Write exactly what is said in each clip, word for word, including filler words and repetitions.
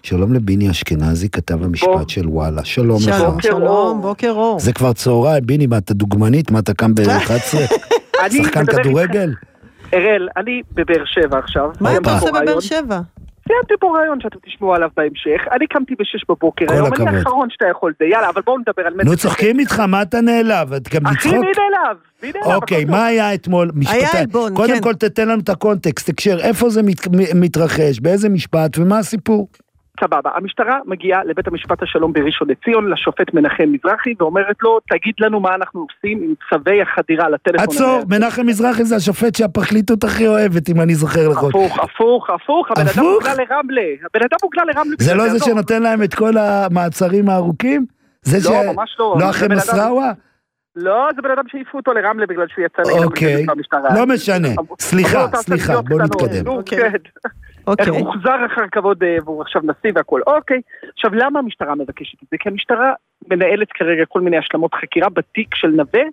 שלום לביני אשכנזי, כתב המשפט של וואלה. שלום לך. שלום, שלום, בוקר אור. זה כבר צהריים, ביני, מה אתה דוגמנית? מה אתה קם ב-אחת עשרה? שחקן כדורגל? אראל, אני בבאר שבע עכשיו. מה אתה עושה בבאר שבע? סיימתי פה רעיון שאתם תשמעו עליו בהמשך. אני קמתי בשש בבוקר. כל הכבוד. אני האחרון שאתה יכול זה. יאללה, אבל בואו נדבר על... נו, צוחקים איתך, מה אתה נעלב? אחי, מי נעלב? מי נעלב? אוקיי, מה היה אתמול? היה אלבון, קודם כן. כל תתן לנו את הקונטקסט, תקשר, איפה זה מתרחש, באיזה משפט, ומה הסיפור? סבבה, המשטרה מגיעה לבית המשפט השלום בראשון לציון, לשופט מנחם מזרחי, ואומרת לו, תגיד לנו מה אנחנו עושים עם צווי החדירה לטלפון. עצור, מנחם מזרחי זה השופט שהפרקליטות הכי אוהבת, אם אני זוכר נכון. הפוך, הפוך, הפוך, הבן אדם מוגלה לרמלה, הבן אדם מוגלה לרמלה. זה לא זה שנותן להם את כל המעצרים הארוכים? זה ש... לא, ממש לא. לא אחרי מסראווה? לא, זה בן אדם שהעיפו אותו לרמלה בגלל שהוא יצא נגד אוקיי, לא משנה, סליחה, סליחה, בוא נתקדם. איך הוא חוזר אחר כבוד והוא עכשיו נשיא והכל. אוקיי, עכשיו למה המשטרה מבקשת את זה? כי המשטרה מנהלת כרגע כל מיני השלמות חקירה בתיק של נווה,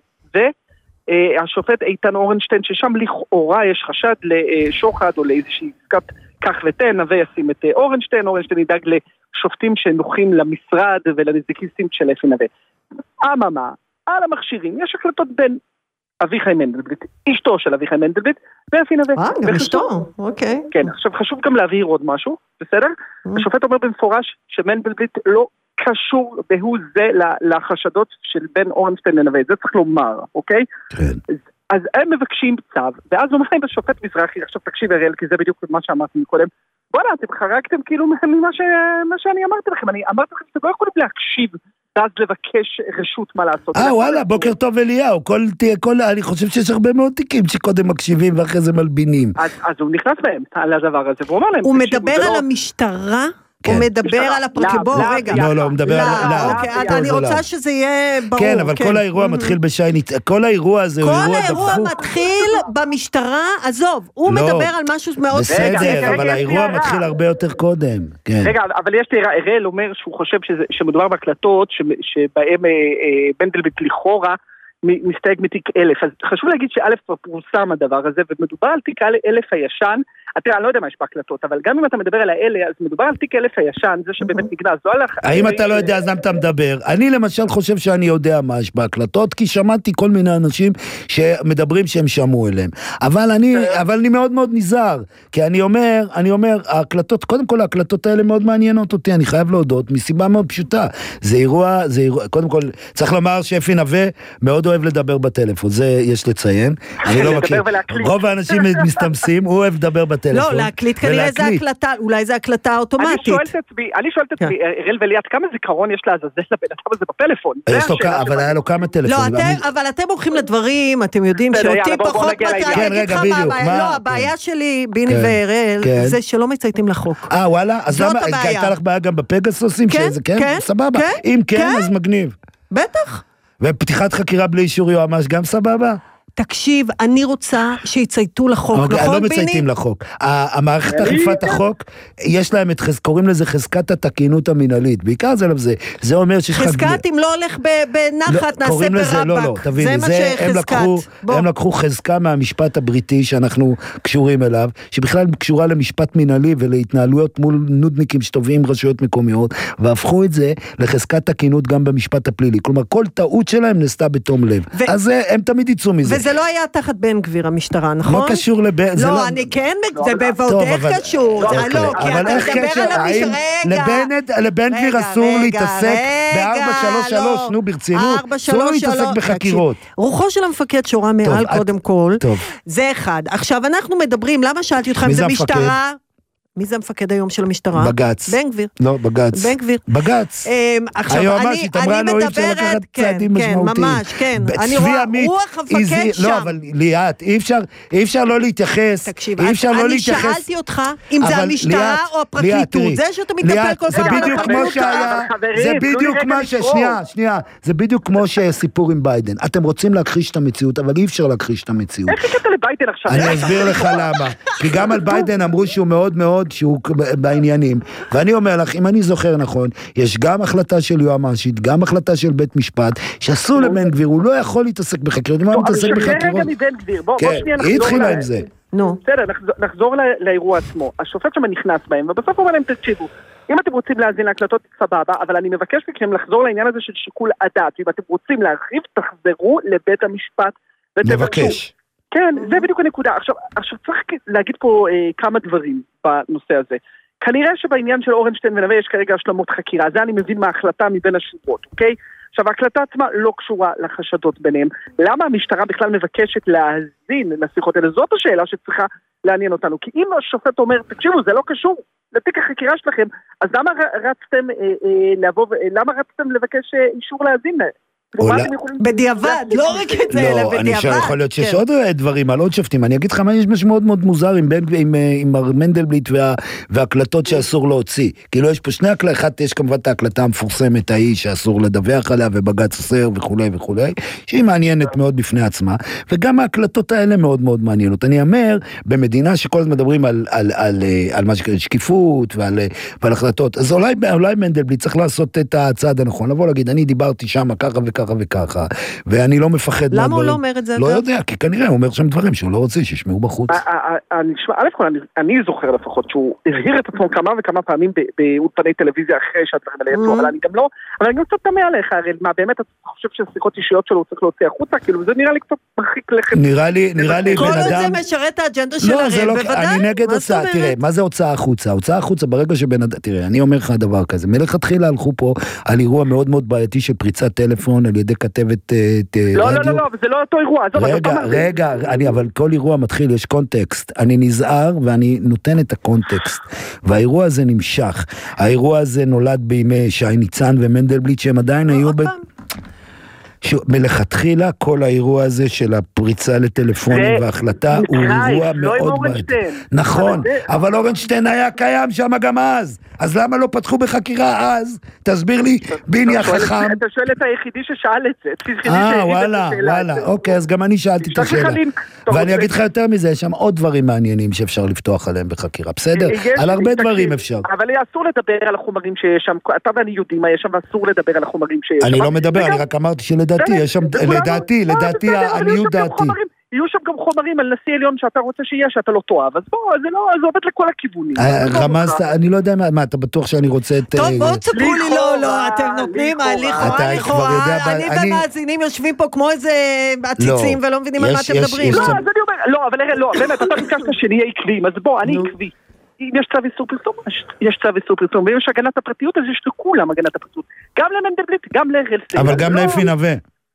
והשופט איתן אורנשטיין, ששם לכאורה יש חשד לשוחד או לאיזושהי עסקת כך ותן, נווה ישים את אורנשטיין, אורנשטיין ידאג לשופטים שנוחים למשרד ולנזיקיסטים של אפי נווה. אממה, על המכשירים יש הקלטות בין אביחי מנדלבליט, אשתו של אביחי מנדלבליט, ואפי נווה. אה, גם אשתו, אוקיי. כן, עכשיו חשוב גם להבהיר עוד משהו, בסדר? השופט אומר במפורש שמנדלבליט לא קשור בהוא זה לחשדות של בן אורנשטיין לנווה, זה צריך לומר, אוקיי? כן. אז הם מבקשים צו, ואז אומרים בשופט מזרחי, עכשיו תקשיב אראל, כי זה בדיוק מה שאמרתי מקודם, בוא'נה, אתם חרגתם כאילו ממה שאני אמרתי לכם, אני אמרתי לכם שאתם לא יכולים להקשיב, ואז לבקש רשות מה לעשות. אה, וואלה, בוקר טוב אליהו, כל, כל, אני חושב שיש הרבה מאוד תיקים שקודם מקשיבים ואחרי זה מלבינים. אז, אז הוא נכנס בהם על הדבר הזה, והוא אומר להם... הוא מדבר על המשטרה? הוא מדבר על הפרקליטות, בוא רגע. לא, לא, הוא מדבר על... אוקיי, אני רוצה שזה יהיה ברור. כן, אבל כל האירוע מתחיל בשייני, כל האירוע הזה הוא אירוע דפוק. כל האירוע מתחיל במשטרה, עזוב, הוא מדבר על משהו מאוד... בסדר, אבל האירוע מתחיל הרבה יותר קודם. רגע, אבל יש לי, אראל אומר שהוא חושב שמדובר בהקלטות שבהם מנדלבליט לכאורה מסתייג מתיק אלף. אז חשוב להגיד שא' כבר פורסם הדבר הזה, ומדובר על תיק אלף הישן, תראה, אני לא יודע מה יש בהקלטות, אבל גם אם אתה מדבר על האלה, אז מדובר על תיק אלף הישן, זה שבאמת נגנז. האם אתה לא יודע, אז למה אתה מדבר? אני למשל חושב שאני יודע מה יש בהקלטות, כי שמעתי כל מיני אנשים שמדברים שהם שמעו אליהם. אבל אני, אבל אני מאוד מאוד נזהר, כי אני אומר, אני אומר, ההקלטות, קודם כל ההקלטות האלה מאוד מעניינות אותי, אני חייב להודות, מסיבה מאוד פשוטה. זה אירוע, זה אירוע, קודם כל, צריך לומר שאפי נווה מאוד אוהב לדבר בטלפון, זה יש לציין. אני לא מכיר. רוב האנשים מסתמסים, הוא אוהב לדבר בטלפון. לא, להקליט כנראה זה הקלטה, אולי זה הקלטה אוטומטית. אני שואלת את עצמי, אראל וליאת, כמה זיכרון יש לעזאזל לבן אדם הזה בפלאפון? אבל היה לו כמה טלפונים. לא, אבל אתם הולכים לדברים, אתם יודעים שאותי פחות כן, רגע, בדיוק. לא, הבעיה שלי, ביני ואראל, זה שלא מצייתים לחוק. אה, וואלה? אז למה, הייתה לך בעיה גם בפגסוסים? כן, סבבה. אם כן, אז מגניב. בטח. ופתיחת חקירה בלי אישור יועמ"ש גם סבבה? תקשיב, אני רוצה שיצייתו לחוק, נכון ביני? לא מצייתים לחוק. המערכת אכיפת החוק, יש להם את, קוראים לזה חזקת התקינות המנהלית, בעיקר זה לא זה, זה אומר שיש... חזקת אם לא הולך בנחת, נעשה ברבק. לא, לא, תביני, הם לקחו חזקה מהמשפט הבריטי שאנחנו קשורים אליו, שבכלל קשורה למשפט מנהלי ולהתנהלויות מול נודניקים שטובים רשויות מקומיות, והפכו את זה לחזקת תקינות גם במשפט הפלילי. כלומר, כל טעות שלהם נעשתה בתום לב. אז הם תמיד יצאו מזה. וזה לא היה תחת בן גביר המשטרה, נכון? לא קשור לבן... לא, אני כן, זה בוודאי איך קשור. לא, כי אתה מדבר על המשטרה... רגע. לבן גביר אסור להתעסק ב-ארבע שלוש שלוש, נו ברצינות. אסור להתעסק בחקירות. רוחו של המפקד שורה מעל קודם כל. זה אחד. עכשיו, אנחנו מדברים, למה שאלתי אותך אם זה משטרה... מי זה המפקד היום של המשטרה? בגץ. בן גביר. לא, בגץ. בן גביר. בגץ. עכשיו, אני מדברת, כן, כן, ממש, כן. אני רואה רוח המפקד שם. לא, אבל ליאת, אי אפשר לא להתייחס. תקשיב, אני שאלתי אותך אם זה המשטרה או הפרקליטות. זה שאתה מתנפל כל זה בדיוק כמו שהיה, זה בדיוק מה ש... שנייה, שנייה. זה בדיוק כמו שסיפור עם ביידן. אתם רוצים להכחיש את המציאות, אבל אי אפשר להכחיש את המציאות. איך הגעת לביידן עכשיו? אני אסביר לך למה. כי גם על ביידן אמרו שהוא מאוד מאוד שהוא בעניינים, ואני אומר לך, אם אני זוכר נכון, יש גם החלטה של יועמ"שית, גם החלטה של בית משפט, שעשו לבן גביר, הוא לא יכול להתעסק בחקירות, מה הוא מתעסק בחקירות? רגע מבן גביר, בוא שנייה, היא התחילה עם זה. נו. בסדר, נחזור לאירוע עצמו. השופט שם נכנס בהם, ובסוף אומר להם, תקשיבו, אם אתם רוצים להאזין להקלטות, סבבה, אבל אני מבקש מכם לחזור לעניין הזה של שיקול הדעת, ואם אתם רוצים להרחיב, תחזרו לבית המשפט. מבקש. כן, זה בדיוק הנקודה. עכשיו, עכשיו צריך להגיד פה אה, כמה דברים בנושא הזה. כנראה שבעניין של אורנשטיין ונווה יש כרגע השלמות חקירה, זה אני מבין מההחלטה מבין השורות, אוקיי? עכשיו, ההקלטה עצמה לא קשורה לחשדות ביניהם. למה המשטרה בכלל מבקשת להאזין לשיחות האלה? זאת השאלה שצריכה לעניין אותנו. כי אם השופט אומר, תקשיבו, זה לא קשור לתיק החקירה שלכם, אז למה רצתם, אה, אה, לבוא, למה רצתם לבקש אישור להאזין להם? בדיעבד, לא רק את זה, אלא בדיעבד. אני יכול להיות שיש עוד דברים על עוד שופטים, אני אגיד לך מה יש משהו מאוד מאוד מוזר עם מר מנדלבליט וההקלטות שאסור להוציא, כאילו יש פה שני הקלטות, אחת יש כמובן את ההקלטה המפורסמת ההיא שאסור לדווח עליה ובג"ץ אוסר וכולי וכולי, שהיא מעניינת מאוד בפני עצמה, וגם ההקלטות האלה מאוד מאוד מעניינות. אני אומר, במדינה שכל הזמן מדברים על מה שקרה, שקיפות ועל החלטות, אז אולי מנדלבליט צריך לעשות את הצעד הנכון, לבוא להגיד, אני דיברתי שם ככה וככה ככה וככה, ואני לא מפחד... למה הוא לא אומר את זה? לא יודע, כי כנראה הוא אומר שם דברים שהוא לא רוצה, שישמעו בחוץ. א' כל, אני זוכר לפחות שהוא הבהיר את עצמו כמה וכמה פעמים באולפני טלוויזיה אחרי שהדברים האלה יצאו, אבל אני גם לא, אבל אני גם קצת תמה עליך, הרי מה, באמת אתה חושב שהשיחות אישיות שלו הוא צריך להוציא החוצה, כאילו זה נראה לי קצת מרחיק לכת. נראה לי, נראה לי בן אדם... כל זה משרת האג'נדה של הרי, בוודאי. אני נגד הוצאה, תראה, מה זה הוצאה החוצה? הוצאה החוצה ברגע שבן אדם, תראה, אני אומר לך דבר כזה, מלכתחילה הלכו פה על אירוע מאוד מאוד בעייתי של פריצת טלפון על ידי כתבת רדיו. לא, לא, לא, זה לא אותו אירוע. רגע, רגע, אני, אבל כל אירוע מתחיל, יש קונטקסט. אני נזהר ואני נותן את הקונטקסט. והאירוע הזה נמשך. האירוע הזה נולד בימי שי ניצן ומנדלבליט, שהם עדיין היו ב... מלכתחילה כל האירוע הזה של הפריצה לטלפונים וההחלטה הוא אירוע מאוד בעייתי. נכון, אבל אורנשטיין היה קיים שם גם אז. אז למה לא פתחו בחקירה אז? תסביר לי, ביני החכם. אתה שואל את היחידי ששאל את זה. אה, וואלה, וואלה. אוקיי, אז גם אני שאלתי את השאלה. ואני אגיד לך יותר מזה, יש שם עוד דברים מעניינים שאפשר לפתוח עליהם בחקירה. בסדר? על הרבה דברים אפשר. אבל אסור לדבר על החומרים שיש שם. אתה ואני יודעים מה יש שם, ואסור לדבר על החומרים שיש שם. אני לא מדבר, אני רק אמרתי שלדעתי, יש שם, לדעתי, לדעתי, העניות דעתי. יהיו שם גם חומרים על נשיא עליון שאתה רוצה שיהיה, שאתה לא תואב, אז בוא, זה לא, זה עובד לכל הכיוונים. רמזת, אני לא יודע מה, אתה בטוח שאני רוצה את... טוב, בואו תספרו לי, לא, לא, אתם נותנים, לכאורה, לכאורה, אני ומאזינים יושבים פה כמו איזה עציצים ולא מבינים על מה אתם מדברים. לא, אז אני אומר, לא, אבל לא, באמת, אתה ביקשת שנהיה עקביים, אז בוא, אני עקבי. אם יש צו איסור פרסום, יש צו איסור פרסום, ואם יש הגנת הפרטיות, אז יש לכולם הגנת הפרטיות. גם למנדלבליט, גם לרלסי. אבל גם לאפי נווה.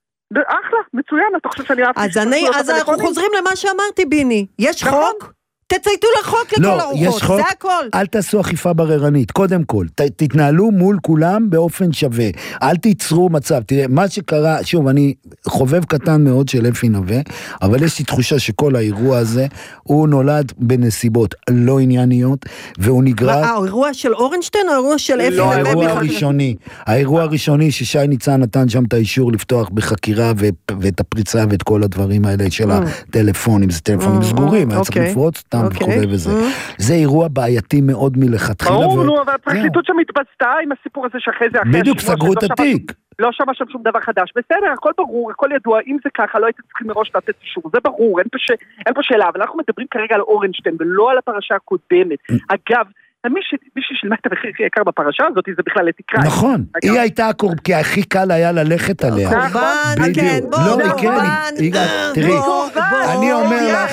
אחלה, מצוין, אתה חושב שאני אהבתי... אז אנחנו חוזרים למה שאמרתי, ביני. יש חוק? תצייתו לחוק לכל הרוחות, זה הכל. אל תעשו אכיפה בררנית, קודם כל, תתנהלו מול כולם באופן שווה, אל תיצרו מצב, תראה, מה שקרה, שוב, אני חובב קטן מאוד של אפי נווה, אבל יש לי תחושה שכל האירוע הזה, הוא נולד בנסיבות לא ענייניות, והוא נגרר... האירוע של אורנשטיין או האירוע של אפי נווה? לא, האירוע הראשוני, האירוע הראשוני ששי ניצן נתן שם את האישור לפתוח בחקירה, ואת הפריצה ואת כל הדברים האלה של הטלפונים, זה טלפונים סגורים, היה צריך לפרוץ וכולי וזה. זה אירוע בעייתי מאוד מלכתחילה. ברור, נו, אבל הפרקליטות שם התבצעה עם הסיפור הזה שאחרי זה... בדיוק, סגרו את התיק. לא שמע שם שום דבר חדש. בסדר, הכל ברור, הכל ידוע, אם זה ככה, לא הייתם צריכים מראש לתת אישור. זה ברור, אין פה שאלה, אבל אנחנו מדברים כרגע על אורנשטיין, ולא על הפרשה הקודמת. אגב, מי ששילמה את המחיר הכי יקר בפרשה הזאת, זה בכלל לתקרה. נכון, היא הייתה הקורבן, כי הכי קל היה ללכת עליה. קורבן, כן, בוא, קורבן. תראי, אני אומר לך...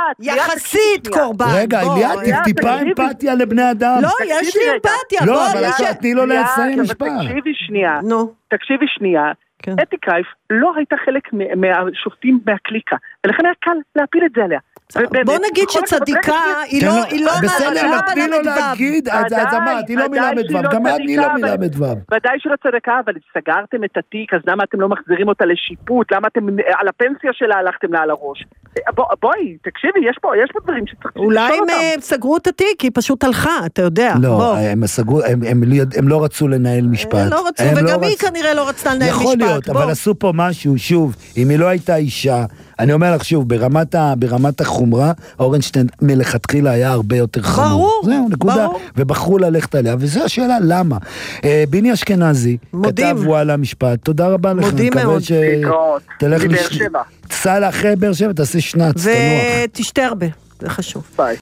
יחסית קורבן. רגע, ליאת, טיפה אמפתיה לבני אדם. לא, יש לי אמפתיה. לא, אבל תני לו לסיים משפט. תקשיבי שנייה, תקשיבי שנייה. אתי קרייף לא הייתה חלק מהשופטים מהקליקה, ולכן היה קל להפיל את זה עליה. בוא נגיד שצדיקה היא לא בסדר, תני לו להגיד, אז אמרת, היא לא מילה מדבב, גם את היא לא מילה מדבב. ודאי שלא צדקה, אבל סגרתם את התיק, אז למה אתם לא מחזירים אותה לשיפוט? למה אתם על הפנסיה שלה הלכתם לה על הראש? בואי, תקשיבי, יש פה דברים שצריך... אולי הם סגרו את התיק, היא פשוט הלכה, אתה יודע. לא, הם לא רצו לנהל משפט. לא רצו, וגם היא כנראה לא רצתה לנהל משפט. יכול להיות, אבל עשו פה משהו, שוב, אם היא לא הייתה אישה, אני אומר לך שוב, ברמת החומרה, אורנשטיין מלכתחילה היה הרבה יותר חמור. ברור, זהו, נקודה. ובחרו ללכת עליה, וזו השאלה, למה? ביני אשכנזי, כתב וואלה משפט, תודה רבה לך. מודים מאוד. תלך סע לאחרי באר שבע, תעשה שנץ, תנוח. ותשתה הרבה. זה חשוב. ביי.